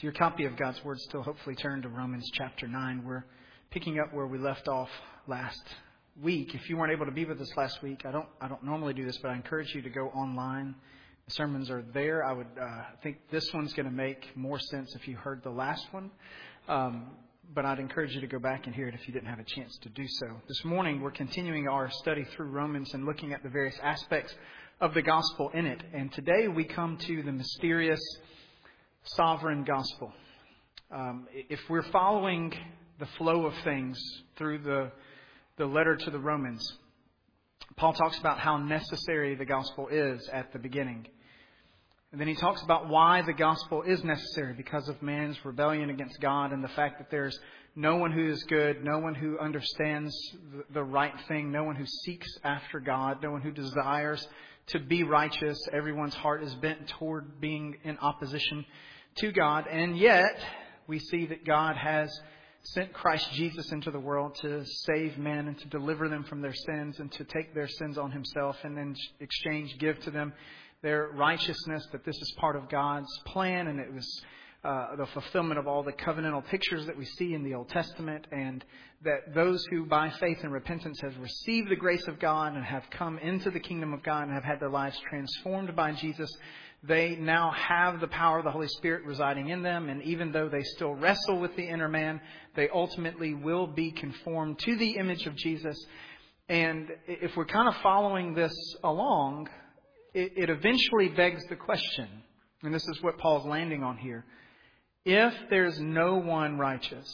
Your copy of God's Word still hopefully turned to Romans chapter 9. We're picking up where we left off last week. If you weren't able to be with us last week, I don't normally do this, but I encourage you to go online. The sermons are there. I would think this one's going to make more sense if you heard the last one. But I'd encourage you to go back and hear it if you didn't have a chance to do so. This morning, we're continuing our study through Romans and looking at the various aspects of the gospel in it. And today we come to the mysterious sovereign gospel. If we're following the flow of things through the letter to the Romans, Paul talks about how necessary the gospel is at the beginning. And then he talks about why the gospel is necessary because of man's rebellion against God and the fact that there's no one who is good, no one who understands the right thing, no one who seeks after God, no one who desires to be righteous. Everyone's heart is bent toward being in opposition to God. And yet we see that God has sent Christ Jesus into the world to save men and to deliver them from their sins and to take their sins on himself and in exchange give to them their righteousness, that this is part of God's plan, and it was the fulfillment of all the covenantal pictures that we see in the Old Testament, and that those who by faith and repentance have received the grace of God and have come into the kingdom of God and have had their lives transformed by Jesus, they now have the power of the Holy Spirit residing in them. And even though they still wrestle with the inner man, they ultimately will be conformed to the image of Jesus. And if we're kind of following this along, it eventually begs the question, and this is what Paul's landing on here. If there's no one righteous,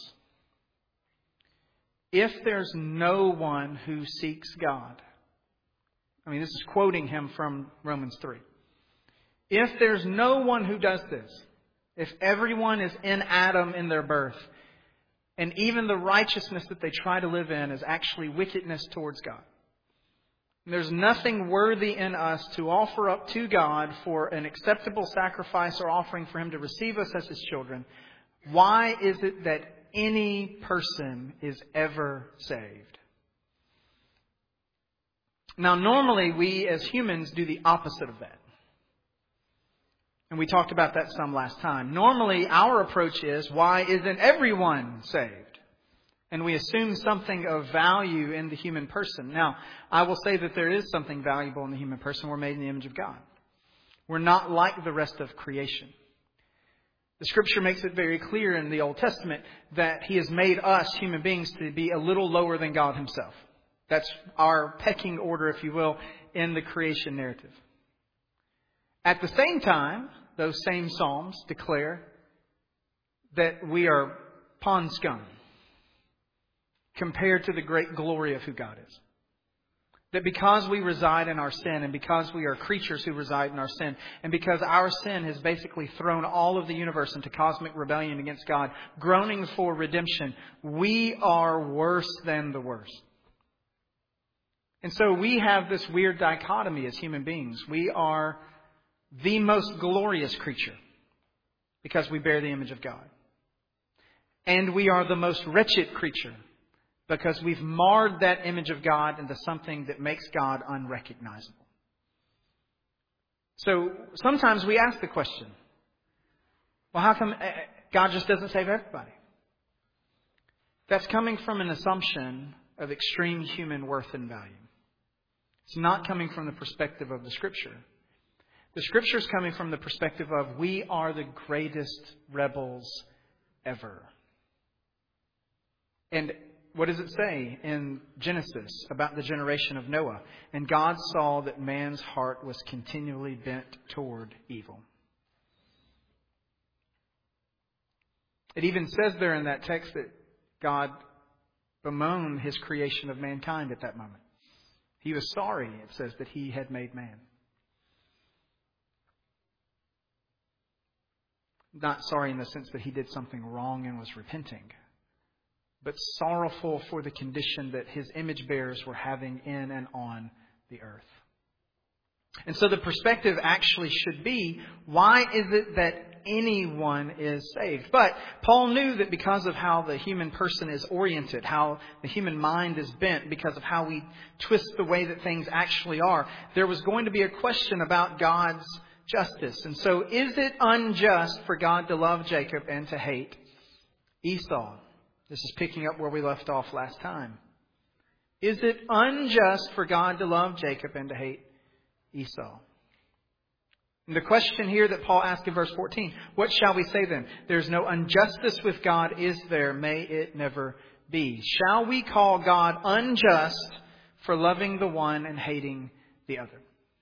if there's no one who seeks God, I mean, this is quoting him from Romans 3. If there's no one who does this, if everyone is in Adam in their birth, and even the righteousness that they try to live in is actually wickedness towards God, and there's nothing worthy in us to offer up to God for an acceptable sacrifice or offering for him to receive us as his children, why is it that any person is ever saved? Now, normally we as humans do the opposite of that. And we talked about that some last time. Normally, our approach is, why isn't everyone saved? And we assume something of value in the human person. Now, I will say that there is something valuable in the human person. We're made in the image of God. We're not like the rest of creation. The Scripture makes it very clear in the Old Testament that he has made us, human beings, to be a little lower than God himself. That's our pecking order, if you will, in the creation narrative. At the same time, those same Psalms declare that we are pond scum compared to the great glory of who God is. That because we reside in our sin, and because we are creatures who reside in our sin, and because our sin has basically thrown all of the universe into cosmic rebellion against God, groaning for redemption, we are worse than the worst. And so we have this weird dichotomy as human beings. We are the most glorious creature because we bear the image of God. And we are the most wretched creature because we've marred that image of God into something that makes God unrecognizable. So sometimes we ask the question, well, how come God just doesn't save everybody? That's coming from an assumption of extreme human worth and value. It's not coming from the perspective of the Scripture. The Scripture is coming from the perspective of we are the greatest rebels ever. And what does it say in Genesis about the generation of Noah? And God saw that man's heart was continually bent toward evil. It even says there in that text that God bemoaned his creation of mankind at that moment. He was sorry, it says, that he had made man. Not sorry in the sense that he did something wrong and was repenting, but sorrowful for the condition that his image bearers were having in and on the earth. And so the perspective actually should be, why is it that anyone is saved? But Paul knew that because of how the human person is oriented, how the human mind is bent, because of how we twist the way that things actually are, there was going to be a question about God's justice. And so is it unjust for God to love Jacob and to hate Esau? This is picking up where we left off last time. Is it unjust for God to love Jacob and to hate Esau? And the question here that Paul asked in verse 14, what shall we say then? There's no injustice with God, is there? May it never be. Shall we call God unjust for loving the one and hating the other?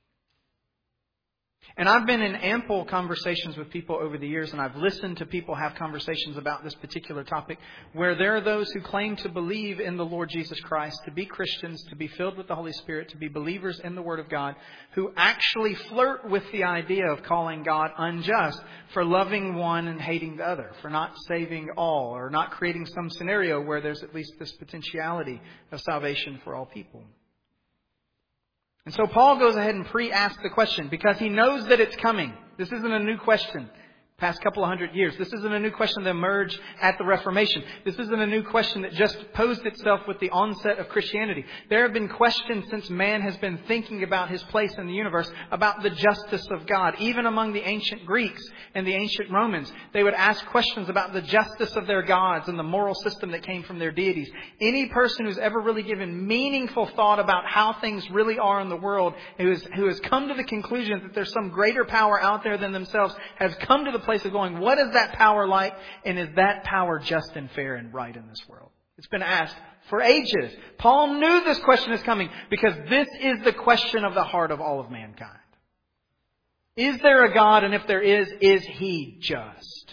And I've been in ample conversations with people over the years, and I've listened to people have conversations about this particular topic, where there are those who claim to believe in the Lord Jesus Christ, to be Christians, to be filled with the Holy Spirit, to be believers in the Word of God, who actually flirt with the idea of calling God unjust for loving one and hating the other, for not saving all, or not creating some scenario where there's at least this potentiality of salvation for all people. And so Paul goes ahead and pre-asks the question because he knows that it's coming. This isn't a new question. Past couple of hundred years. This isn't a new question that emerged at the Reformation. This isn't a new question that just posed itself with the onset of Christianity. There have been questions since man has been thinking about his place in the universe, about the justice of God. Even among the ancient Greeks and the ancient Romans, they would ask questions about the justice of their gods and the moral system that came from their deities. Any person who's ever really given meaningful thought about how things really are in the world, who has come to the conclusion that there's some greater power out there than themselves, has come to the place of going, what is that power like? And is that power just and fair and right in this world? It's been asked for ages. Paul knew this question is coming because this is the question of the heart of all of mankind. Is there a God? And if there is He just?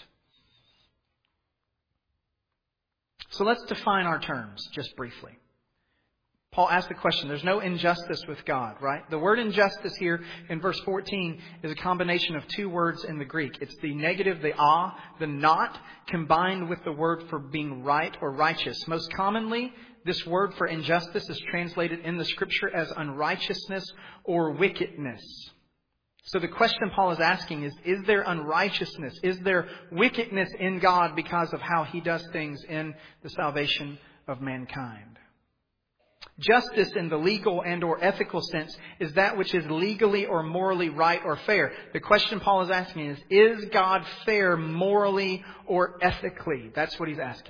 So let's define our terms just briefly. Paul asked the question, there's no injustice with God, right? The word injustice here in verse 14 is a combination of two words in the Greek. It's the negative, the the not, combined with the word for being right or righteous. Most commonly, this word for injustice is translated in the Scripture as unrighteousness or wickedness. So the question Paul is asking is there unrighteousness? Is there wickedness in God because of how He does things in the salvation of mankind? Justice in the legal and or ethical sense is that which is legally or morally right or fair. The question Paul is asking is God fair morally or ethically? That's what he's asking.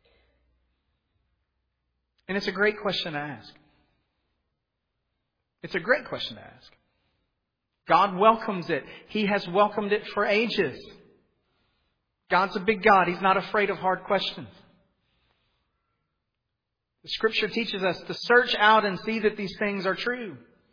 And it's a great question to ask. It's a great question to ask. God welcomes it. He has welcomed it for ages. God's a big God. He's not afraid of hard questions. The Scripture teaches us to search out and see that these things are true.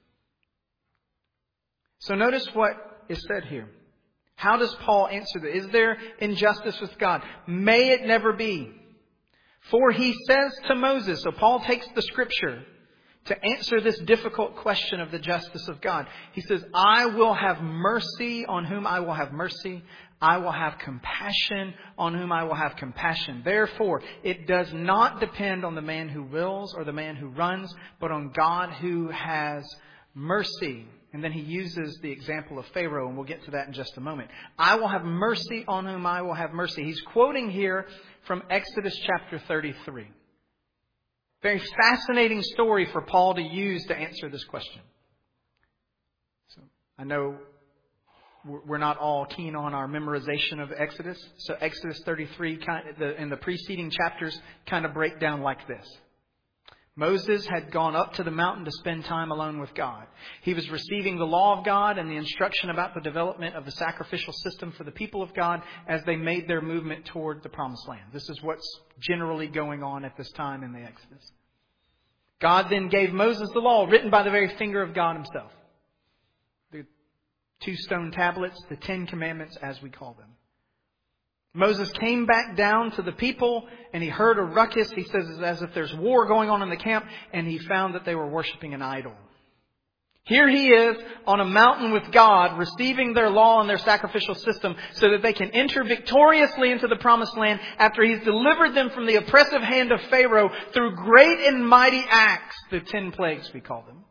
So notice what is said here. How does Paul answer this? Is there injustice with God? May it never be. For he says to Moses, so Paul takes the Scripture to answer this difficult question of the justice of God. He says, I will have mercy on whom I will have mercy. I will have compassion on whom I will have compassion. Therefore, it does not depend on the man who wills or the man who runs, but on God who has mercy. And then he uses the example of Pharaoh, and we'll get to that in just a moment. I will have mercy on whom I will have mercy. He's quoting here from Exodus chapter 33. Very fascinating story for Paul to use to answer this question. So I know we're not all keen on our memorization of Exodus. So Exodus 33 and the preceding chapters kind of break down like this. Moses had gone up to the mountain to spend time alone with God. He was receiving the law of God and the instruction about the development of the sacrificial system for the people of God as they made their movement toward the promised land. This is what's generally going on at this time in the Exodus. God then gave Moses the law written by the very finger of God Himself. 2 stone tablets, the 10 Commandments as we call them. Moses came back down to the people and he heard a ruckus. He says it's as if there's war going on in the camp, and he found that they were worshiping an idol. Here he is on a mountain with God, receiving their law and their sacrificial system so that they can enter victoriously into the promised land after He's delivered them from the oppressive hand of Pharaoh through great and mighty acts, the 10 plagues we call them.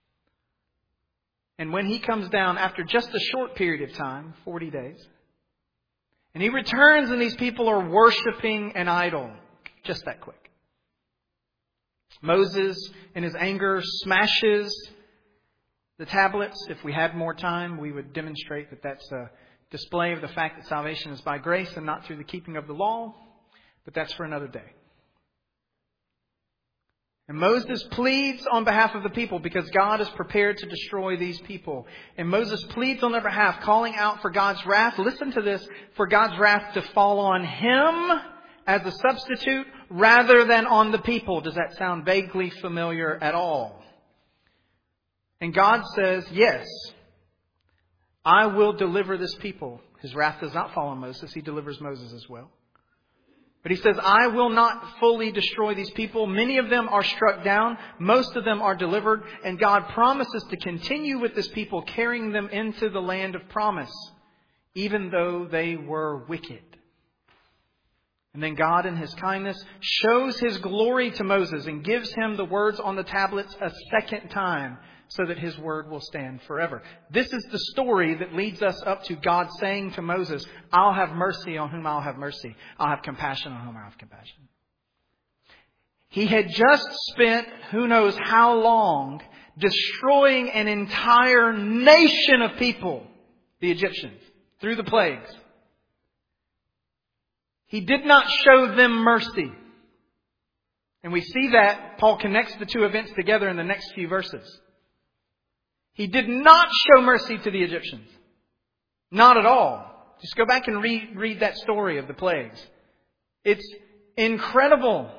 And when He comes down after just a short period of time, 40 days, and He returns and these people are worshiping an idol. Just that quick. Moses, in his anger, smashes The tablets, if we had more time, we would demonstrate that that's a display of the fact that salvation is by grace and not through the keeping of the law. But that's for another day. And Moses pleads on behalf of the people because God is prepared to destroy these people. And Moses pleads on their behalf, calling out for God's wrath. Listen to this. For God's wrath to fall on him as a substitute rather than on the people. Does that sound vaguely familiar at all? And God says, yes, I will deliver this people. His wrath does not fall on Moses. He delivers Moses as well. But he says, I will not fully destroy these people. Many of them are struck down. Most of them are delivered. And God promises to continue with this people, carrying them into the land of promise, even though they were wicked. And then God, in His kindness, shows His glory to Moses and gives him the words on the tablets a second time, so that His word will stand forever. This is the story that leads us up to God saying to Moses, I'll have mercy on whom I'll have mercy. I'll have compassion on whom I'll have compassion. He had just spent who knows how long destroying an entire nation of people, the Egyptians, through the plagues. He did not show them mercy. And we see that Paul connects the two events together in the next few verses. He did not show mercy to the Egyptians. Not at all. Just go back and read that story of the plagues. It's incredible.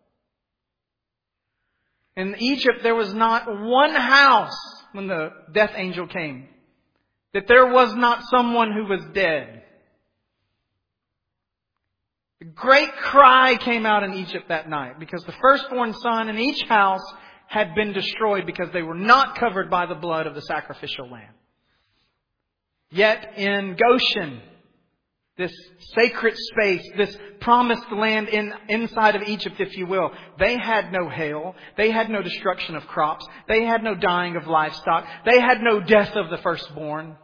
In Egypt, there was not one house when the death angel came that there was not someone who was dead. A great cry came out in Egypt that night because the firstborn son in each house had been destroyed because they were not covered by the blood of the sacrificial lamb. Yet in Goshen, this sacred space, this promised land inside of Egypt, if you will, they had no hail. They had no destruction of crops. They had no dying of livestock. They had no death of the firstborn.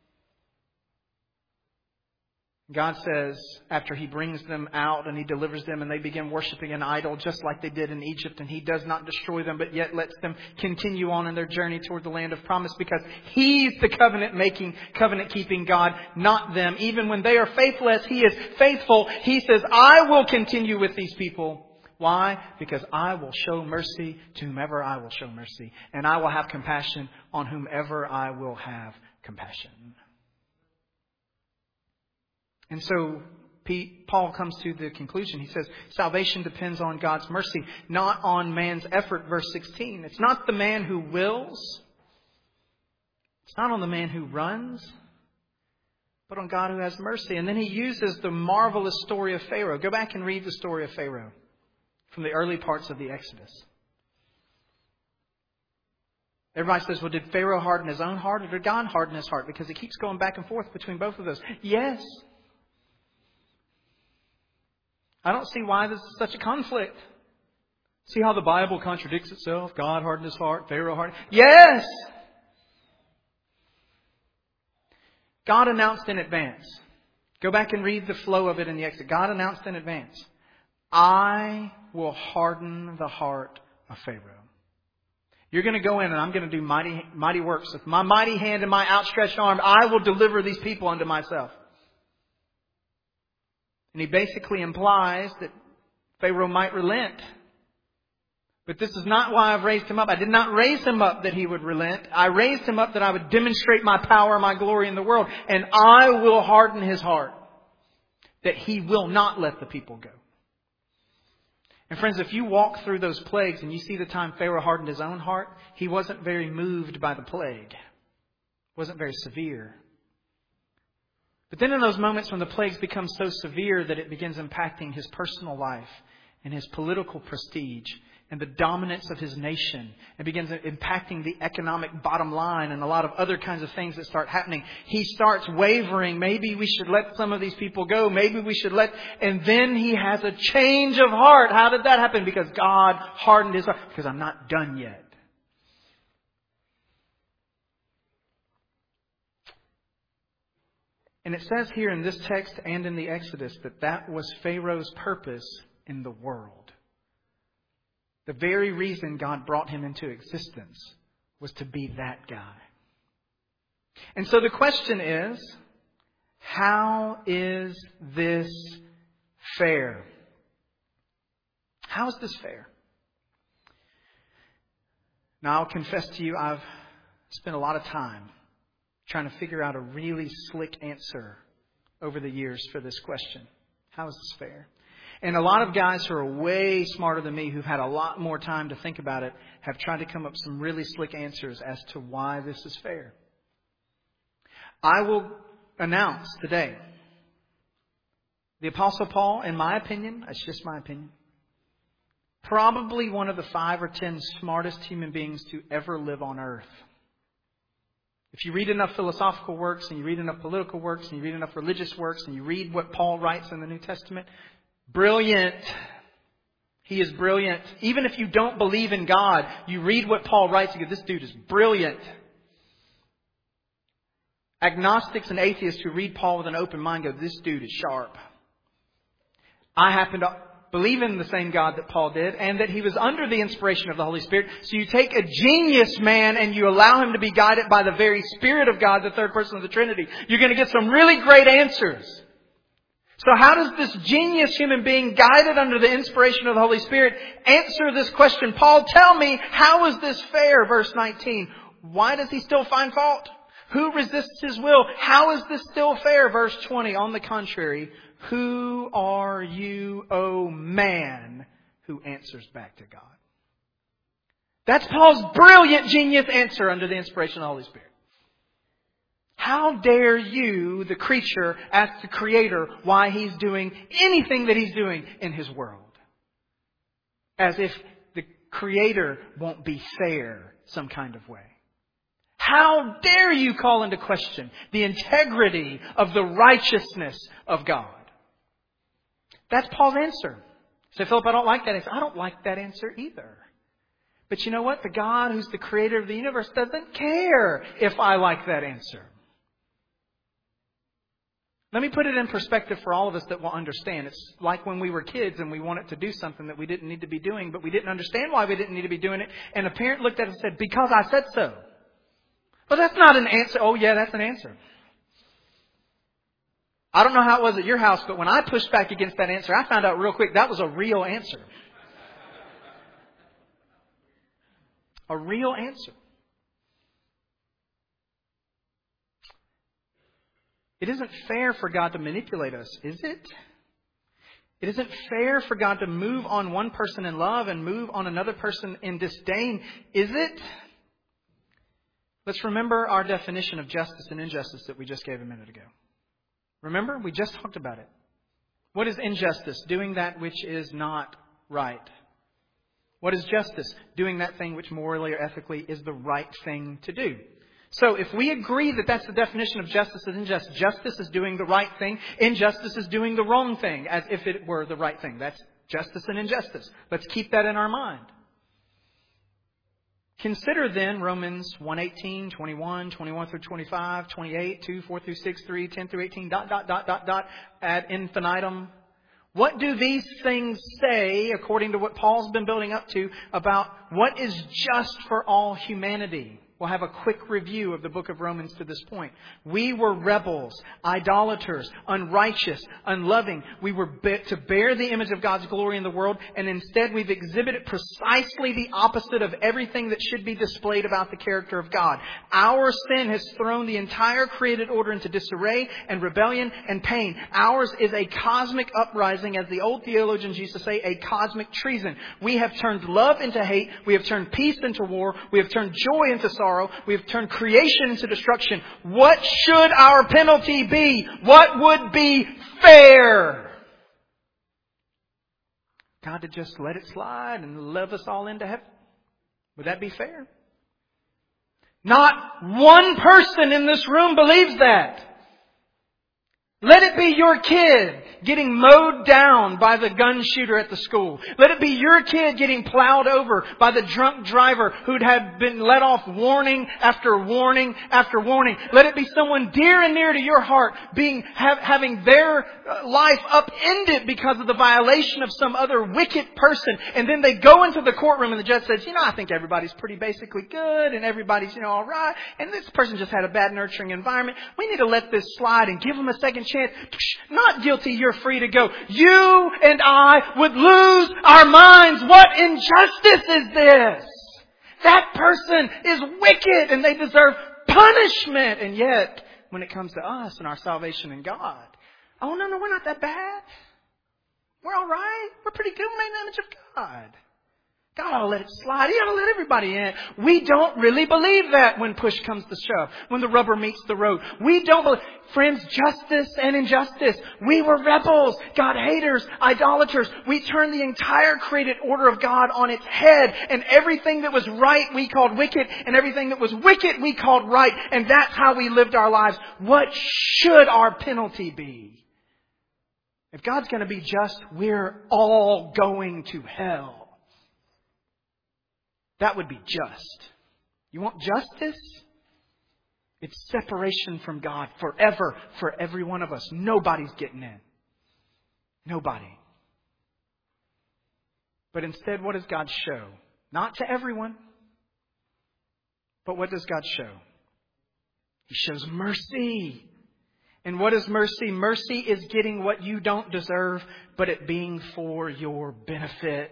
God says, after He brings them out and He delivers them and they begin worshiping an idol just like they did in Egypt, and He does not destroy them but yet lets them continue on in their journey toward the land of promise because He's the covenant-making, covenant-keeping God, not them. Even when they are faithless, He is faithful. He says, I will continue with these people. Why? Because I will show mercy to whomever I will show mercy, and I will have compassion on whomever I will have compassion. And so Paul comes to the conclusion. He says, salvation depends on God's mercy, not on man's effort. Verse 16. It's not the man who wills. It's not on the man who runs, but on God who has mercy. And then he uses the marvelous story of Pharaoh. Go back and read the story of Pharaoh from the early parts of the Exodus. Everybody says, well, did Pharaoh harden his own heart or did God harden his heart? Because he keeps going back and forth between both of those. Yes. I don't see why this is such a conflict. See how the Bible contradicts itself? God hardened his heart, Pharaoh hardened. Yes! God announced in advance. Go back and read the flow of it in the Exodus. God announced in advance, I will harden the heart of Pharaoh. You're going to go in and I'm going to do mighty works. With my mighty hand and my outstretched arm, I will deliver these people unto myself. And he basically implies that Pharaoh might relent. But this is not why I've raised him up. I did not raise him up that he would relent. I raised him up that I would demonstrate my power, my glory in the world. And I will harden his heart, that he will not let the people go. And friends, if you walk through those plagues and you see the time Pharaoh hardened his own heart, he wasn't very moved by the plague. It wasn't very severe. But then in those moments when the plagues become so severe that it begins impacting his personal life and his political prestige and the dominance of his nation, and begins impacting the economic bottom line and a lot of other kinds of things that start happening, he starts wavering. Maybe we should let some of these people go. Maybe we should and then he has a change of heart. How did that happen? Because God hardened his heart. Because I'm not done yet. And it says here in this text and in the Exodus that was Pharaoh's purpose in the world. The very reason God brought him into existence was to be that guy. And so the question is, how is this fair? How is this fair? Now, I'll confess to you, I've spent a lot of time trying to figure out a really slick answer over the years for this question. How is this fair? And a lot of guys who are way smarter than me, who've had a lot more time to think about it, have tried to come up with some really slick answers as to why this is fair. I will announce today, the Apostle Paul, in my opinion, it's just my opinion, probably one of the 5 or 10 smartest human beings to ever live on earth. If you read enough philosophical works, and you read enough political works, and you read enough religious works, and you read what Paul writes in the New Testament, brilliant. He is brilliant. Even if you don't believe in God, you read what Paul writes and you go, this dude is brilliant. Agnostics and atheists who read Paul with an open mind go, this dude is sharp. I happen to believe in the same God that Paul did, and that he was under the inspiration of the Holy Spirit. So you take a genius man and you allow him to be guided by the very Spirit of God, the third person of the Trinity. You're going to get some really great answers. So how does this genius human being, guided under the inspiration of the Holy Spirit, answer this question? Paul, tell me, how is this fair? Verse 19. Why does he still find fault? Who resists his will? How is this still fair? Verse 20. On the contrary, who are you, O man, who answers back to God? That's Paul's brilliant genius answer under the inspiration of the Holy Spirit. How dare you, the creature, ask the Creator why He's doing anything that He's doing in His world? As if the Creator won't be fair some kind of way. How dare you call into question the integrity of the righteousness of God? That's Paul's answer. Say, Philip, I don't like that answer. I don't like that answer either. But you know what? The God who's the creator of the universe doesn't care if I like that answer. Let me put it in perspective for all of us that will understand. It's like when we were kids and we wanted to do something that we didn't need to be doing, but we didn't understand why we didn't need to be doing it. And a parent looked at us and said, because I said so. But that's not an answer. Oh, yeah, that's an answer. I don't know how it was at your house, but when I pushed back against that answer, I found out real quick that was a real answer. A real answer. It isn't fair for God to manipulate us, is it? It isn't fair for God to move on one person in love and move on another person in disdain, is it? Let's remember our definition of justice and injustice that we just gave a minute ago. Remember? We just talked about it. What is injustice? Doing that which is not right. What is justice? Doing that thing which morally or ethically is the right thing to do. So if we agree that that's the definition of justice and injustice, justice is doing the right thing, injustice is doing the wrong thing, as if it were the right thing. That's justice and injustice. Let's keep that in our mind. Consider then Romans 1:18, 21, 21 through 25, 28, 2, 4 through 6, 3, 10 through 18, ... ad infinitum. What do these things say, according to what Paul's been building up to, about what is just for all humanity? We'll have a quick review of the book of Romans to this point. We were rebels, idolaters, unrighteous, unloving. We were to bear the image of God's glory in the world, and instead we've exhibited precisely the opposite of everything that should be displayed about the character of God. Our sin has thrown the entire created order into disarray and rebellion and pain. Ours is a cosmic uprising, as the old theologians used to say, a cosmic treason. We have turned love into hate. We have turned peace into war. We have turned joy into sorrow. We have turned creation into destruction. What should our penalty be? What would be fair? God to just let it slide and love us all into heaven? Would that be fair? Not one person in this room believes that. Let it be your kid getting mowed down by the gun shooter at the school. Let it be your kid getting plowed over by the drunk driver who'd have been let off warning after warning after warning. Let it be someone dear and near to your heart having their life upended because of the violation of some other wicked person. And then they go into the courtroom and the judge says, I think everybody's pretty basically good and everybody's, all right. And this person just had a bad nurturing environment. We need to let this slide and give them a second chance. Not guilty, you're free to go. You and I would lose our minds. What injustice is this? That person is wicked and they deserve punishment. And yet, when it comes to us and our salvation in God, oh, no, we're not that bad. We're all right. We're pretty good. We're made in the image of God. God ought to let it slide. He ought to let everybody in. We don't really believe that when push comes to shove, when the rubber meets the road. We don't believe. Friends, justice and injustice. We were rebels, God haters, idolaters. We turned the entire created order of God on its head. And everything that was right we called wicked. And everything that was wicked we called right. And that's how we lived our lives. What should our penalty be? If God's going to be just, we're all going to hell. That would be just. You want justice? It's separation from God forever for every one of us. Nobody's getting in. Nobody. But instead, what does God show? Not to everyone. But what does God show? He shows mercy. And what is mercy? Mercy is getting what you don't deserve, but it being for your benefit.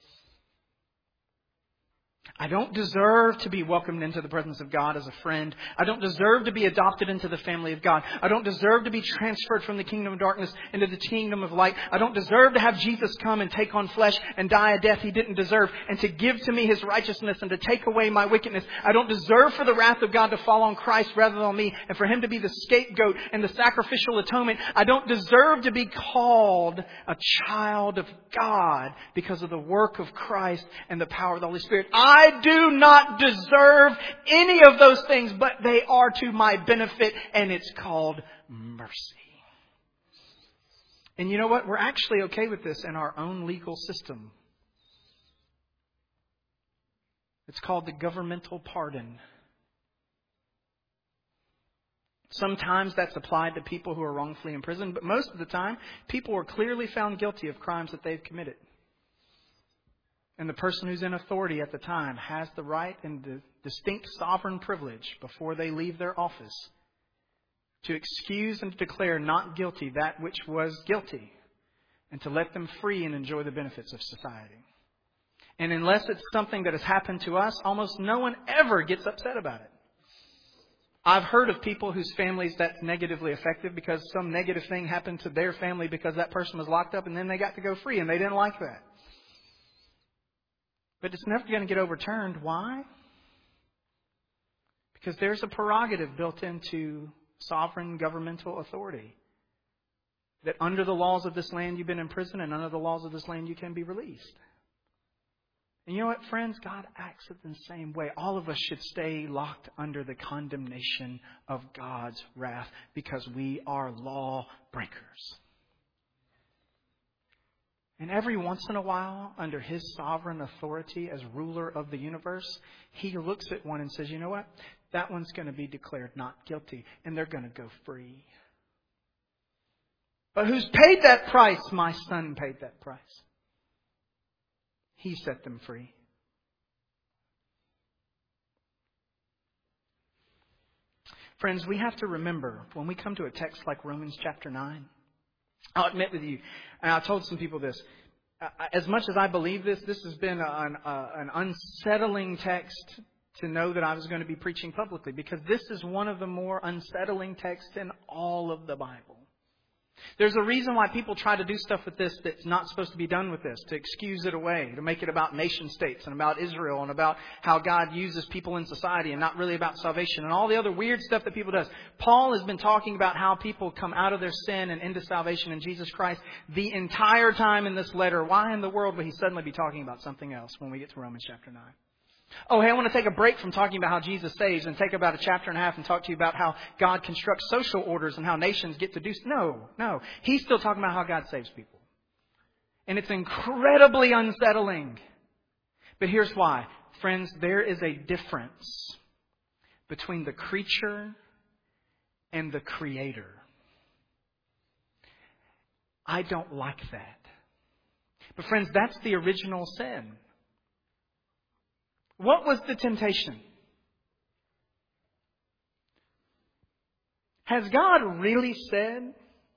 I don't deserve to be welcomed into the presence of God as a friend. I don't deserve to be adopted into the family of God. I don't deserve to be transferred from the kingdom of darkness into the kingdom of light. I don't deserve to have Jesus come and take on flesh and die a death He didn't deserve and to give to me His righteousness and to take away my wickedness. I don't deserve for the wrath of God to fall on Christ rather than on me and for Him to be the scapegoat and the sacrificial atonement. I don't deserve to be called a child of God because of the work of Christ and the power of the Holy Spirit. I do not deserve any of those things, but they are to my benefit, and it's called mercy. And you know what? We're actually okay with this in our own legal system. It's called the governmental pardon. Sometimes that's applied to people who are wrongfully imprisoned, but most of the time, people are clearly found guilty of crimes that they've committed. And the person who's in authority at the time has the right and the distinct sovereign privilege before they leave their office to excuse and to declare not guilty that which was guilty and to let them free and enjoy the benefits of society. And unless it's something that has happened to us, almost no one ever gets upset about it. I've heard of people whose families that's negatively affected because some negative thing happened to their family because that person was locked up and then they got to go free and they didn't like that. But it's never going to get overturned. Why? Because there's a prerogative built into sovereign governmental authority. That under the laws of this land you've been in prison and under the laws of this land you can be released. And you know what, friends? God acts in the same way. All of us should stay locked under the condemnation of God's wrath because we are law breakers. And every once in a while, under His sovereign authority as ruler of the universe, He looks at one and says, you know what? That one's going to be declared not guilty, and they're going to go free. But who's paid that price? My Son paid that price. He set them free. Friends, we have to remember, when we come to a text like Romans chapter 9, I'll admit with you, and I told some people this, as much as I believe this has been an unsettling text to know that I was going to be preaching publicly, because this is one of the more unsettling texts in all of the Bible. There's a reason why people try to do stuff with this that's not supposed to be done with this, to excuse it away, to make it about nation states and about Israel and about how God uses people in society and not really about salvation and all the other weird stuff that people do. Paul has been talking about how people come out of their sin and into salvation in Jesus Christ the entire time in this letter. Why in the world would he suddenly be talking about something else when we get to Romans chapter 9? Oh, hey, I want to take a break from talking about how Jesus saves and take about a chapter and a half and talk to you about how God constructs social orders and how nations get to do... No. He's still talking about how God saves people. And it's incredibly unsettling. But here's why. Friends, there is a difference between the creature and the Creator. I don't like that. But friends, that's the original sin. What was the temptation? Has God really said?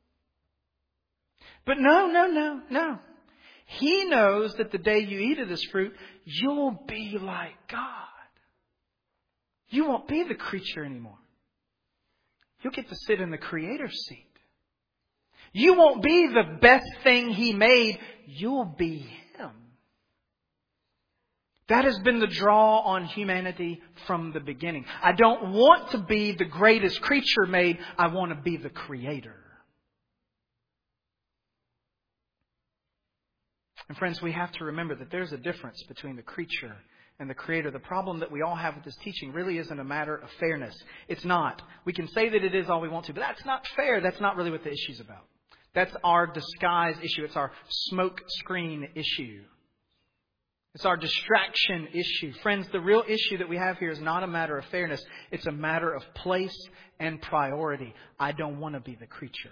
But no. He knows that the day you eat of this fruit, you'll be like God. You won't be the creature anymore. You'll get to sit in the Creator's seat. You won't be the best thing He made. You'll be Him. That has been the draw on humanity from the beginning. I don't want to be the greatest creature made. I want to be the Creator. And friends, we have to remember that there's a difference between the creature and the Creator. The problem that we all have with this teaching really isn't a matter of fairness. It's not. We can say that it is all we want to, but that's not fair. That's not really what the issue's about. That's our disguise issue. It's our smoke screen issue. It's our distraction issue. Friends, the real issue that we have here is not a matter of fairness. It's a matter of place and priority. I don't want to be the creature.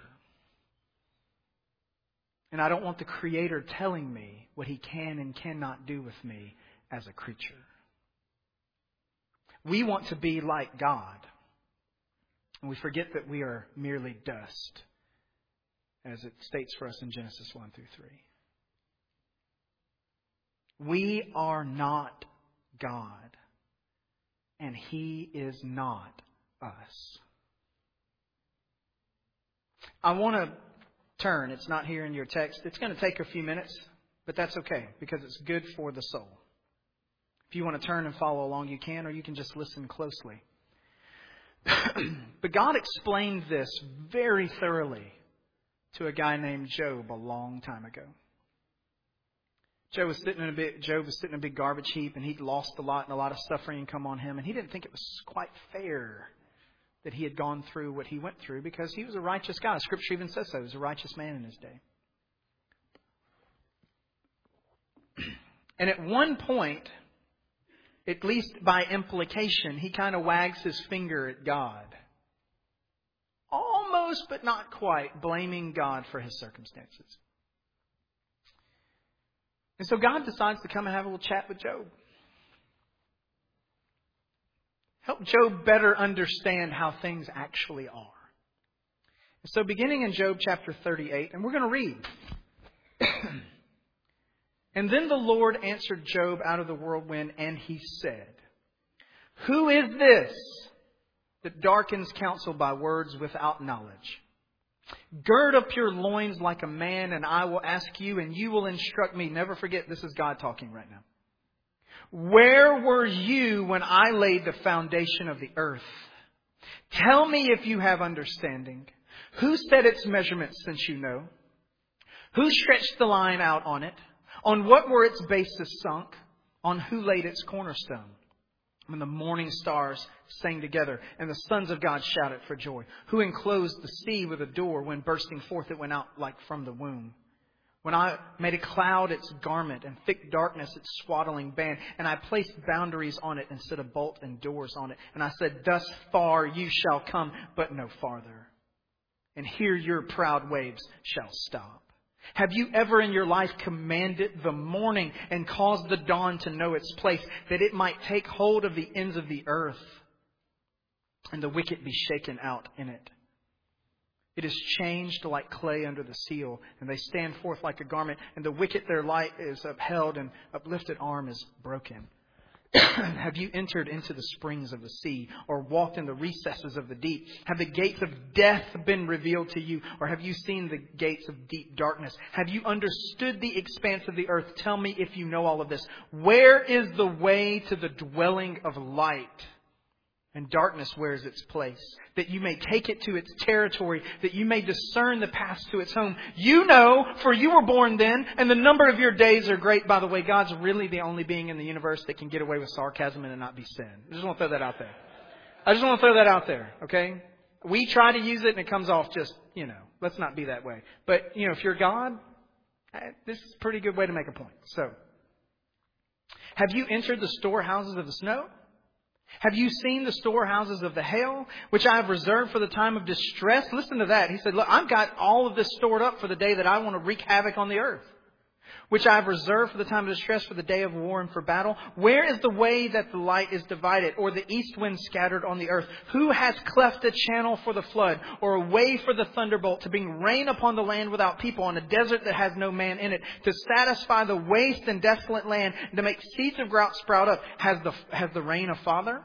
And I don't want the Creator telling me what He can and cannot do with me as a creature. We want to be like God. And we forget that we are merely dust, as it states for us in Genesis 1 through 3. We are not God, and He is not us. I want to turn. It's not here in your text. It's going to take a few minutes, but that's okay because it's good for the soul. If you want to turn and follow along, you can, or you can just listen closely. But God explained this very thoroughly to a guy named Job a long time ago. Job was sitting in a big garbage heap, and he'd lost a lot, and a lot of suffering had come on him, and he didn't think it was quite fair that he had gone through what he went through because he was a righteous guy. Scripture even says so. He was a righteous man in his day. And at one point, at least by implication, he kind of wags his finger at God. Almost, but not quite, blaming God for his circumstances. And so God decides to come and have a little chat with Job. Help Job better understand how things actually are. And so beginning in Job chapter 38, and we're going to read. And then the Lord answered Job out of the whirlwind, and He said, "Who is this that darkens counsel by words without knowledge? Gird up your loins like a man, and I will ask you, and you will instruct me." Never forget, this is God talking right now. "Where were you when I laid the foundation of the earth? Tell me if you have understanding. Who set its measurements since you know? Who stretched the line out on it? On what were its bases sunk? On who laid its cornerstone? When the morning stars sang together and the sons of God shouted for joy. Who enclosed the sea with a door when bursting forth it went out like from the womb? When I made a cloud its garment and thick darkness its swaddling band, and I placed boundaries on it and set a bolt and doors on it. And I said, thus far you shall come, but no farther. And here your proud waves shall stop. Have you ever in your life commanded the morning and caused the dawn to know its place, that it might take hold of the ends of the earth and the wicked be shaken out in it? It is changed like clay under the seal, and they stand forth like a garment, and the wicked their light is upheld, and uplifted arm is broken. Have you entered into the springs of the sea, or walked in the recesses of the deep? Have the gates of death been revealed to you, or have you seen the gates of deep darkness? Have you understood the expanse of the earth? Tell me if you know all of this. Where is the way to the dwelling of light? and darkness wears its place, that you may take it to its territory, that you may discern the path to its home. You know, for you were born then, and the number of your days are great. By the way, God's really the only being in the universe that can get away with sarcasm and it not be sin. I just want to throw that out there. Okay? We try to use it and it comes off just, let's not be that way. But, if you're God, this is a pretty good way to make a point. So, have you entered the storehouses of the snow? Have you seen the storehouses of the hail, which I have reserved for the time of distress? Listen to that. He said, look, I've got all of this stored up for the day that I want to wreak havoc on the earth, which I have reserved for the time of distress, for the day of war and for battle. Where is the way that the light is divided, or the east wind scattered on the earth? Who has cleft a channel for the flood, or a way for the thunderbolt, to bring rain upon the land without people, on a desert that has no man in it, to satisfy the waste and desolate land, and to make seeds of drought sprout up? Has the rain a father?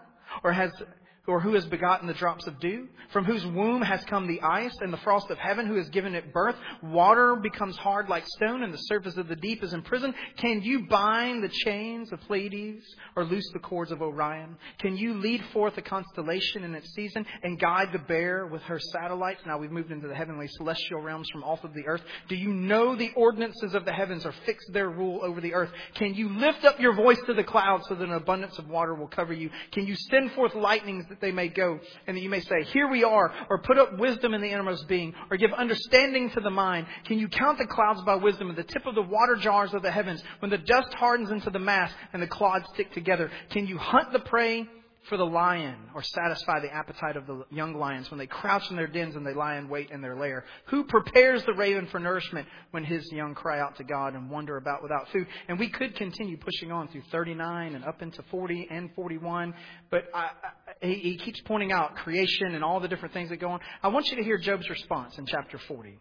Or who has begotten the drops of dew? From whose womb has come the ice and the frost of heaven? Who has given it birth? Water becomes hard like stone, and the surface of the deep is imprisoned. Can you bind the chains of Pleiades, or loose the cords of Orion? Can you lead forth a constellation in its season, and guide the bear with her satellites? Now we've moved into the heavenly celestial realms from off of the earth. Do you know the ordinances of the heavens, or fix their rule over the earth? Can you lift up your voice to the clouds, so that an abundance of water will cover you? Can you send forth lightnings that they may go, and that you may say, here we are, or put up wisdom in the innermost being, or give understanding to the mind? Can you count the clouds by wisdom, and the tip of the water jars of the heavens, when the dust hardens into the mass and the clods stick together? Can you hunt the prey for the lion, or satisfy the appetite of the young lions when they crouch in their dens and they lie in wait in their lair? Who prepares the raven for nourishment when his young cry out to God and wander about without food? And we could continue pushing on through 39 and up into 40 and 41. But he keeps pointing out creation and all the different things that go on. I want you to hear Job's response in chapter 40.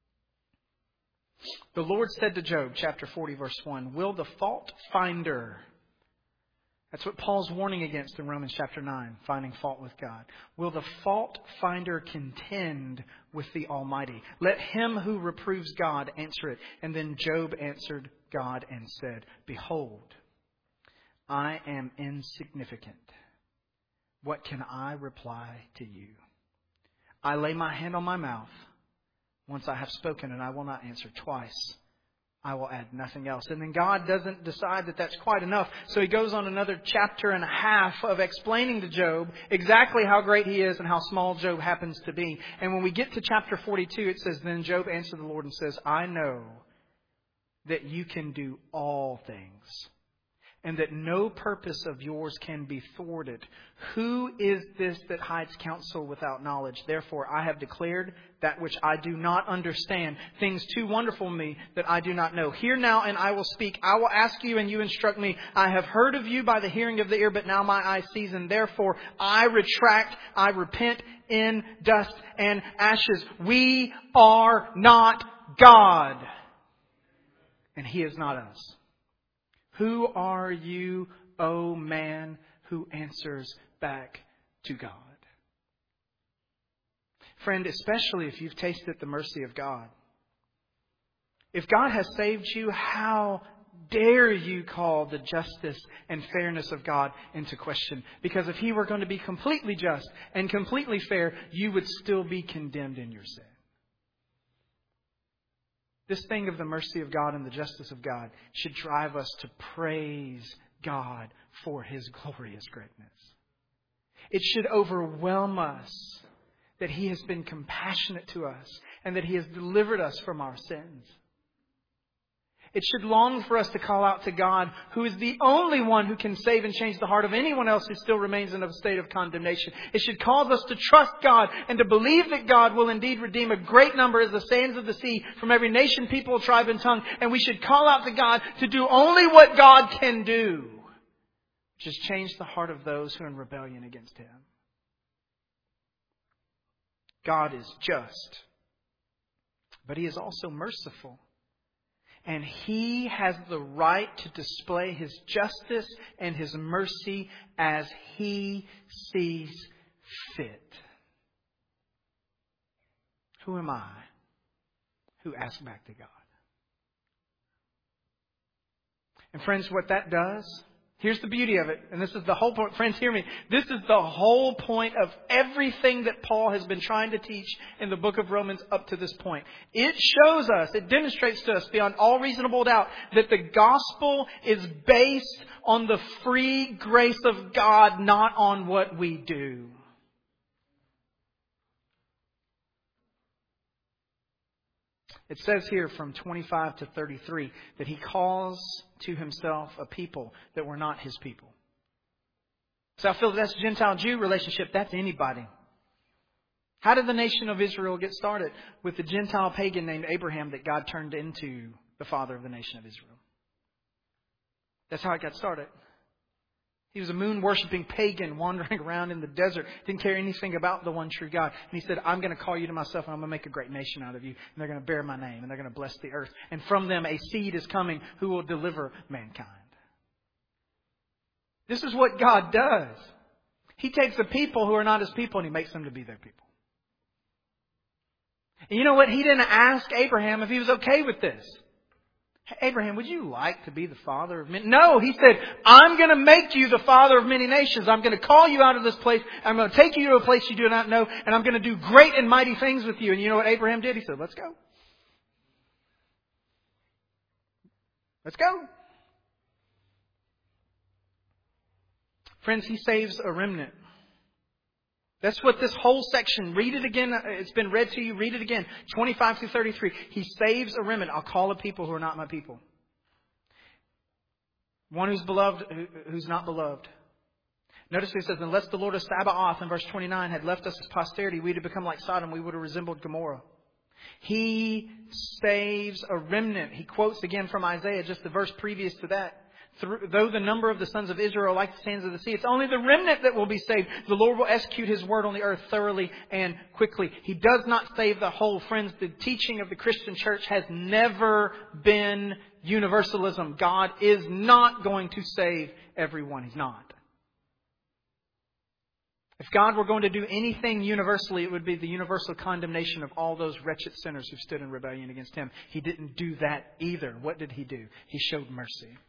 The Lord said to Job, chapter 40, verse 1, will the fault finder... That's what Paul's warning against in Romans chapter 9, finding fault with God. Will the fault finder contend with the Almighty? Let him who reproves God answer it. And then Job answered God and said, behold, I am insignificant. What can I reply to you? I lay my hand on my mouth. Once I have spoken, and I will not answer. Twice I will add nothing else. And then God doesn't decide that that's quite enough. So he goes on another chapter and a half of explaining to Job exactly how great he is and how small Job happens to be. And when we get to chapter 42, it says, then Job answered the Lord and says, I know that you can do all things, and that no purpose of yours can be thwarted. Who is this that hides counsel without knowledge? Therefore, I have declared that which I do not understand, things too wonderful for me that I do not know. Hear now, and I will speak. I will ask you, and you instruct me. I have heard of you by the hearing of the ear, but now my eye sees, and therefore I retract, I repent in dust and ashes. We are not God, and He is not us. Who are you, O man, who answers back to God? Friend, especially if you've tasted the mercy of God. If God has saved you, how dare you call the justice and fairness of God into question? Because if He were going to be completely just and completely fair, you would still be condemned in your sin. This thing of the mercy of God and the justice of God should drive us to praise God for His glorious greatness. It should overwhelm us that He has been compassionate to us and that He has delivered us from our sins. It should long for us to call out to God, who is the only one who can save and change the heart of anyone else who still remains in a state of condemnation. It should cause us to trust God and to believe that God will indeed redeem a great number as the sands of the sea from every nation, people, tribe, and tongue. And we should call out to God to do only what God can do, which is change the heart of those who are in rebellion against Him. God is just, but He is also merciful. And He has the right to display His justice and His mercy as He sees fit. Who am I who asks back to God? And friends, what that does Here's the beauty of it. And this is the whole point. Friends, hear me. This is the whole point of everything that Paul has been trying to teach in the book of Romans up to this point. It shows us, it demonstrates to us beyond all reasonable doubt that the gospel is based on the free grace of God, not on what we do. It says here from 25 to 33 that he calls to himself a people that were not his people. So I feel that's Gentile-Jew relationship. That's anybody. How did the nation of Israel get started? With the Gentile pagan named Abraham that God turned into the father of the nation of Israel. That's how it got started. He was a moon-worshipping pagan wandering around in the desert. Didn't care anything about the one true God. And he said, I'm going to call you to myself and I'm going to make a great nation out of you. And they're going to bear my name and they're going to bless the earth. And from them a seed is coming who will deliver mankind. This is what God does. He takes the people who are not his people and he makes them to be their people. And you know what? He didn't ask Abraham if he was okay with this. Abraham, would you like to be the father of many? No, he said, I'm going to make you the father of many nations. I'm going to call you out of this place. I'm going to take you to a place you do not know. And I'm going to do great and mighty things with you. And you know what Abraham did? He said, let's go. Let's go. Friends, he saves a remnant. That's what this whole section, read it again. It's been read to you. Read it again. 25 through 33. He saves a remnant. I'll call a people who are not my people. One who's beloved, who's not beloved. Notice he says, unless the Lord of Sabaoth, in verse 29, had left us as posterity, we'd have become like Sodom. We would have resembled Gomorrah. He saves a remnant. He quotes again from Isaiah, just the verse previous to that. Though the number of the sons of Israel are like the sands of the sea, it's only the remnant that will be saved. The Lord will execute his word on the earth thoroughly and quickly. He does not save the whole. Friends, the teaching of the Christian church has never been universalism. God is not going to save everyone. He's not. If God were going to do anything universally, it would be the universal condemnation of all those wretched sinners who stood in rebellion against him. He didn't do that either. What did he do? He showed mercy.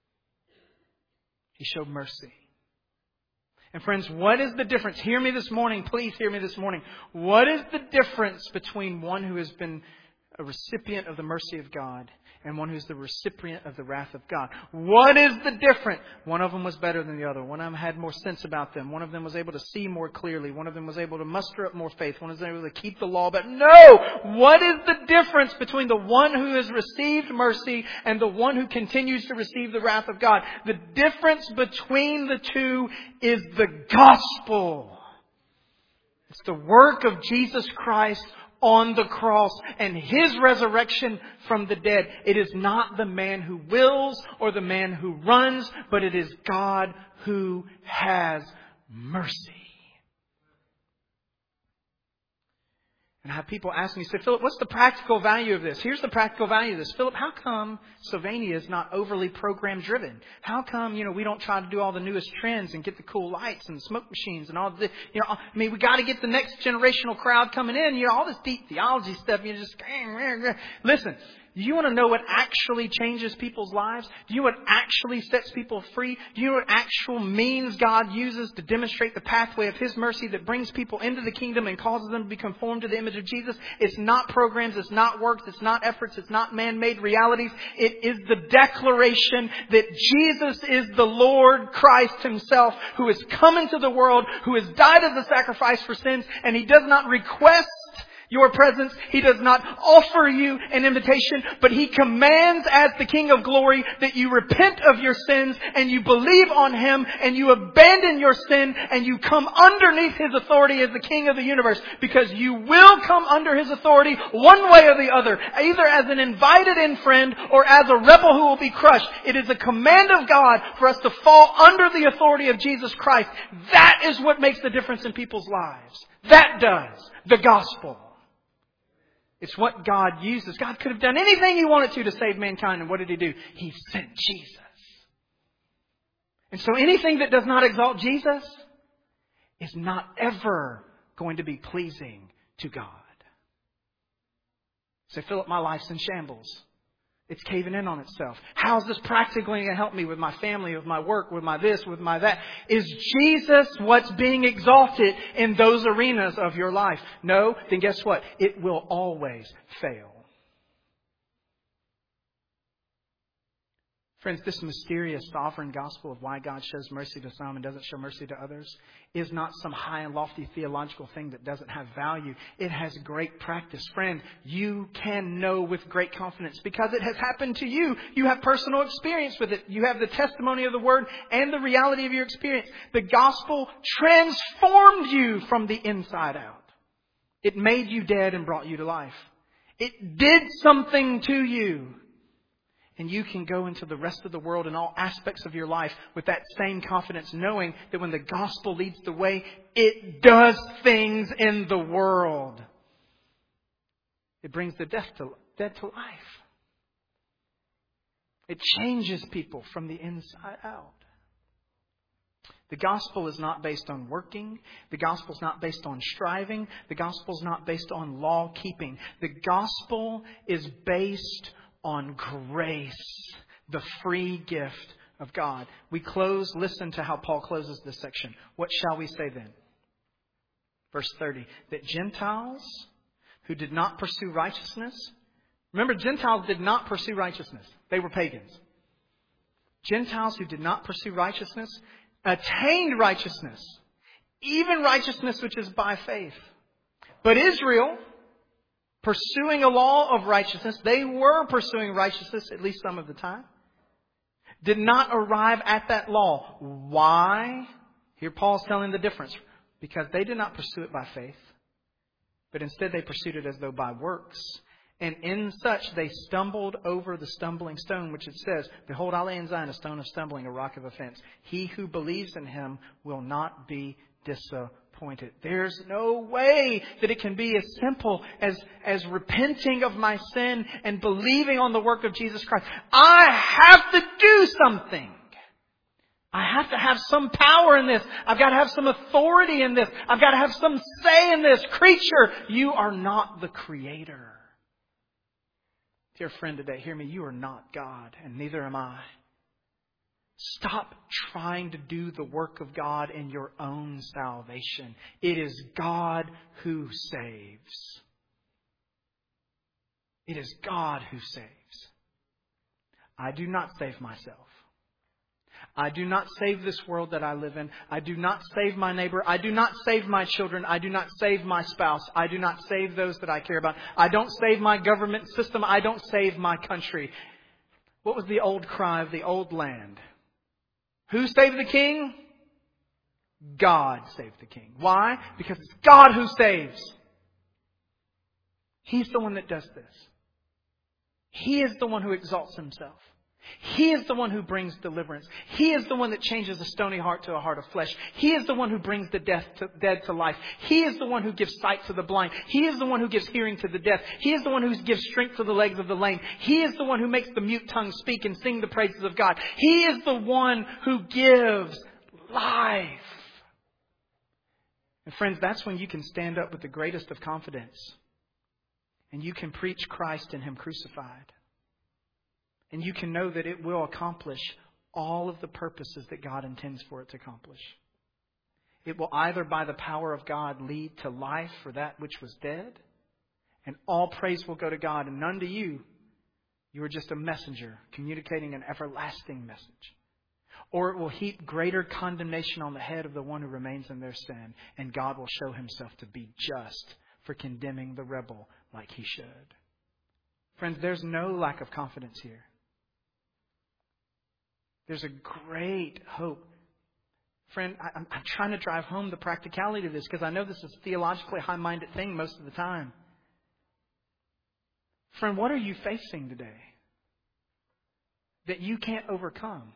He showed mercy. And friends, what is the difference? Hear me this morning. Please hear me this morning. What is the difference between one who has been a recipient of the mercy of God and one who's the recipient of the wrath of God? What is the difference? One of them was better than the other. One of them had more sense about them. One of them was able to see more clearly. One of them was able to muster up more faith. One was able to keep the law. But no! What is the difference between the one who has received mercy and the one who continues to receive the wrath of God? The difference between the two is the gospel. It's the work of Jesus Christ on the cross and his resurrection from the dead. It is not the man who wills or the man who runs, but it is God who has mercy. And I have people ask me, say, Philip, what's the practical value of this? Here's the practical value of this. Philip, how come Sylvania is not overly program driven? How come, we don't try to do all the newest trends and get the cool lights and the smoke machines and all the, we got to get the next generational crowd coming in, all this deep theology stuff. Listen. Do you want to know what actually changes people's lives? Do you know what actually sets people free? Do you know what actual means God uses to demonstrate the pathway of his mercy that brings people into the kingdom and causes them to be conformed to the image of Jesus? It's not programs, it's not works, it's not efforts, it's not man-made realities. It is the declaration that Jesus is the Lord Christ himself, who has come into the world, who has died as a sacrifice for sins, and he does not request your presence. He does not offer you an invitation, but he commands as the King of Glory that you repent of your sins and you believe on him and you abandon your sin and you come underneath his authority as the King of the universe, because you will come under his authority one way or the other, either as an invited in friend or as a rebel who will be crushed. It is a command of God for us to fall under the authority of Jesus Christ. That is what makes the difference in people's lives. That does. The gospel. It's what God uses. God could have done anything he wanted to save mankind. And what did he do? He sent Jesus. And so anything that does not exalt Jesus is not ever going to be pleasing to God. Say, Philip, my life's in shambles. It's caving in on itself. How's this practically going to help me with my family, with my work, with my this, with my that? Is Jesus what's being exalted in those arenas of your life? No? Then guess what? It will always fail. Friends, this mysterious sovereign gospel of why God shows mercy to some and doesn't show mercy to others is not some high and lofty theological thing that doesn't have value. It has great practice. Friend, you can know with great confidence because it has happened to you. You have personal experience with it. You have the testimony of the Word and the reality of your experience. The gospel transformed you from the inside out. It made you dead and brought you to life. It did something to you. And you can go into the rest of the world and all aspects of your life with that same confidence, knowing that when the gospel leads the way, it does things in the world. It brings the dead to life. It changes people from the inside out. The gospel is not based on working. The gospel is not based on striving. The gospel is not based on law keeping. The gospel is based on grace, the free gift of God. We close, listen to how Paul closes this section. What shall we say then? Verse 30, that Gentiles who did not pursue righteousness. Remember, Gentiles did not pursue righteousness. They were pagans. Gentiles who did not pursue righteousness attained righteousness, even righteousness which is by faith. But Israel, pursuing a law of righteousness, they were pursuing righteousness at least some of the time, did not arrive at that law. Why? Here Paul's telling the difference. Because they did not pursue it by faith, but instead they pursued it as though by works. And in such they stumbled over the stumbling stone, which it says, behold, I lay in Zion a stone of stumbling, a rock of offense. He who believes in him will not be disappointed. There's no way that it can be as simple as repenting of my sin and believing on the work of Jesus Christ. I have to do something. I have to have some power in this. I've got to have some authority in this. I've got to have some say in this. Creature, you are not the creator. Dear friend today, hear me. You are not God, and neither am I. Stop trying to do the work of God in your own salvation. It is God who saves. It is God who saves. I do not save myself. I do not save this world that I live in. I do not save my neighbor. I do not save my children. I do not save my spouse. I do not save those that I care about. I don't save my government system. I don't save my country. What was the old cry of the old land? Who saved the king? God saved the king. Why? Because it's God who saves. He's the one that does this. He is the one who exalts himself. He is the one who brings deliverance. He is the one that changes a stony heart to a heart of flesh. He is the one who brings the dead to life. He is the one who gives sight to the blind. He is the one who gives hearing to the deaf. He is the one who gives strength to the legs of the lame. He is the one who makes the mute tongue speak and sing the praises of God. He is the one who gives life. And friends, that's when you can stand up with the greatest of confidence and you can preach Christ and Him crucified. And you can know that it will accomplish all of the purposes that God intends for it to accomplish. It will either by the power of God lead to life for that which was dead, and all praise will go to God and none to you. You are just a messenger communicating an everlasting message. Or it will heap greater condemnation on the head of the one who remains in their sin, and God will show Himself to be just for condemning the rebel like He should. Friends, there's no lack of confidence here. There's a great hope. Friend, I'm trying to drive home the practicality of this because I know this is a theologically high-minded thing most of the time. Friend, what are you facing today that you can't overcome?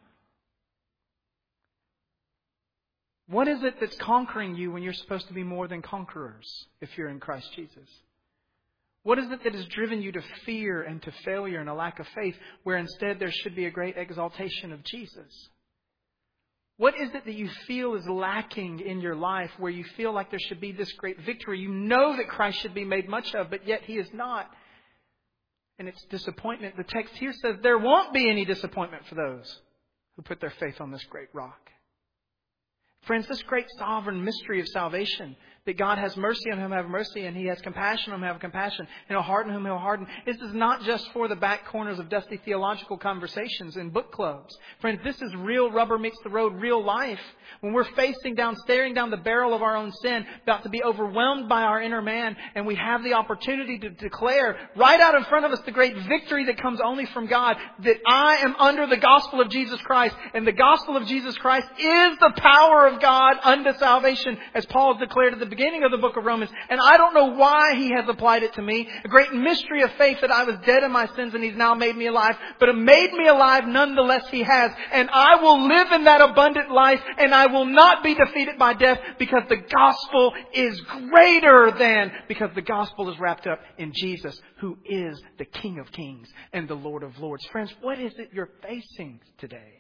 What is it that's conquering you when you're supposed to be more than conquerors if you're in Christ Jesus? What is it that has driven you to fear and to failure and a lack of faith, where instead there should be a great exaltation of Jesus? What is it that you feel is lacking in your life, where you feel like there should be this great victory? You know that Christ should be made much of, but yet He is not. and it's disappointment. The text here says there won't be any disappointment for those who put their faith on this great rock. Friends, this great sovereign mystery of salvation, that God has mercy on whom have mercy, and He has compassion on whom have compassion, and He'll harden whom He'll harden. This is not just for the back corners of dusty theological conversations and book clubs. Friends, this is real rubber meets the road, real life. When we're staring down the barrel of our own sin, about to be overwhelmed by our inner man, and we have the opportunity to declare right out in front of us the great victory that comes only from God, that I am under the gospel of Jesus Christ, and the gospel of Jesus Christ is the power of God unto salvation, as Paul declared at the beginning of the book of Romans. And I don't know why He has applied it to me. A great mystery of faith that I was dead in my sins and He's now made me alive. But it made me alive nonetheless He has. And I will live in that abundant life, and I will not be defeated by death, because the gospel is greater than, because the gospel is wrapped up in Jesus, who is the King of Kings and the Lord of Lords. Friends, what is it you're facing today?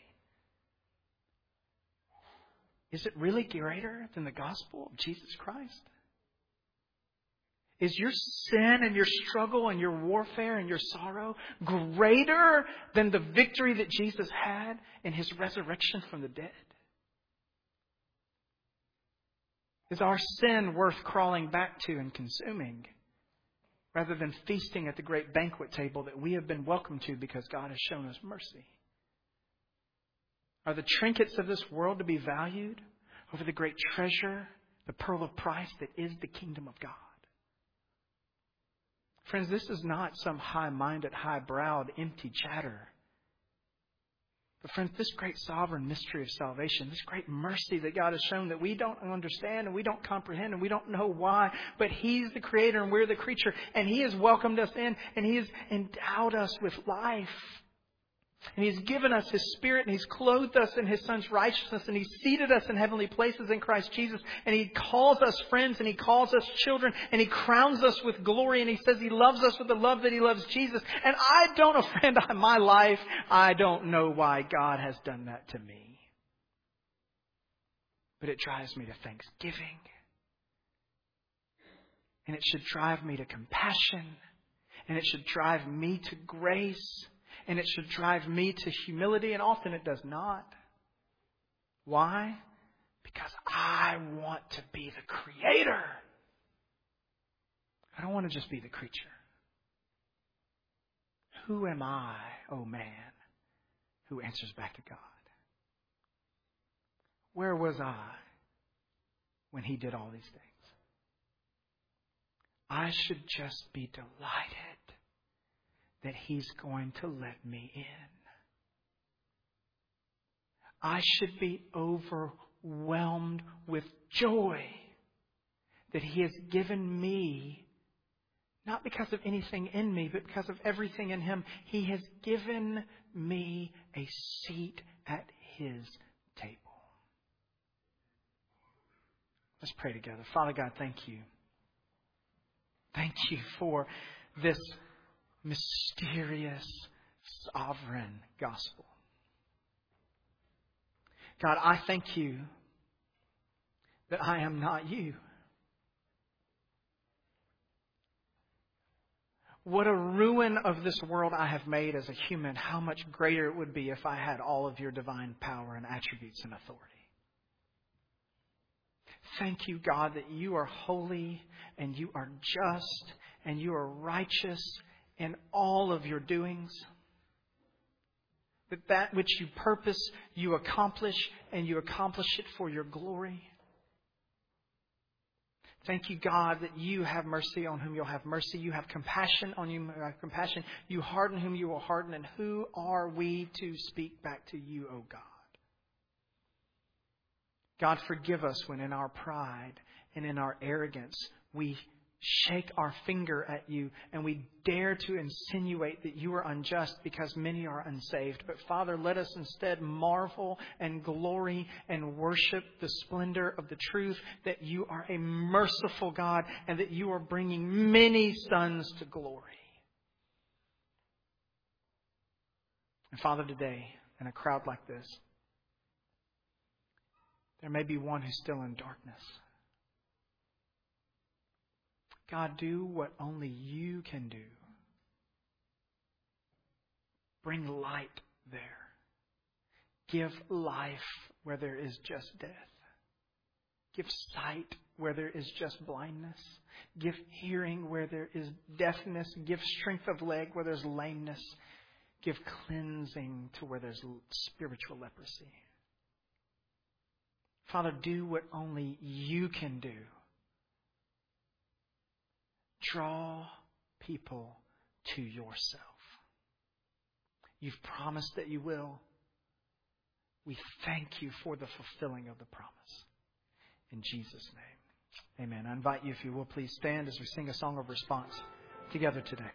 Is it really greater than the gospel of Jesus Christ? Is your sin and your struggle and your warfare and your sorrow greater than the victory that Jesus had in His resurrection from the dead? Is our sin worth crawling back to and consuming, rather than feasting at the great banquet table that we have been welcomed to because God has shown us mercy? Are the trinkets of this world to be valued over the great treasure, the pearl of price that is the kingdom of God? Friends, this is not some high-minded, high-browed, empty chatter. But friends, this great sovereign mystery of salvation, this great mercy that God has shown that we don't understand and we don't comprehend and we don't know why, but He's the Creator and we're the creature, and He has welcomed us in, and He has endowed us with life. And He's given us His Spirit, and He's clothed us in His Son's righteousness, and He's seated us in heavenly places in Christ Jesus. And He calls us friends, and He calls us children, and He crowns us with glory, and He says He loves us with the love that He loves Jesus. And I don't know, friend, in my life, I don't know why God has done that to me. But it drives me to thanksgiving. And it should drive me to compassion. And it should drive me to grace. And it should drive me to humility, and often it does not. Why? Because I want to be the Creator. I don't want to just be the creature. Who am I, oh man, who answers back to God? Where was I when He did all these things? I should just be delighted that He's going to let me in. I should be overwhelmed with joy that He has given me, not because of anything in me, but because of everything in Him. He has given me a seat at His table. Let's pray together. Father God, thank You. Thank You for this mysterious, sovereign gospel. God, I thank You that I am not You. What a ruin of this world I have made as a human. How much greater it would be if I had all of Your divine power and attributes and authority. Thank You, God, that You are holy and You are just and You are righteous in all of Your doings. That which You purpose, You accomplish, and You accomplish it for Your glory. Thank You, God, that You have mercy on whom You'll have mercy. You have compassion on whom You have compassion. You harden whom You will harden. And who are we to speak back to You, O God? God, forgive us when in our pride and in our arrogance we shake our finger at You and we dare to insinuate that You are unjust because many are unsaved. But Father, let us instead marvel and glory and worship the splendor of the truth that You are a merciful God and that You are bringing many sons to glory. And Father, today, in a crowd like this, there may be one who's still in darkness. God, do what only You can do. Bring light there. Give life where there is just death. Give sight where there is just blindness. Give hearing where there is deafness. Give strength of leg where there's lameness. Give cleansing to where there's spiritual leprosy. Father, do what only you can do. Draw people to yourself. You've promised that you will. We thank you for the fulfilling of the promise. In Jesus' name, amen. I invite you, if you will, please stand as we sing a song of response together today.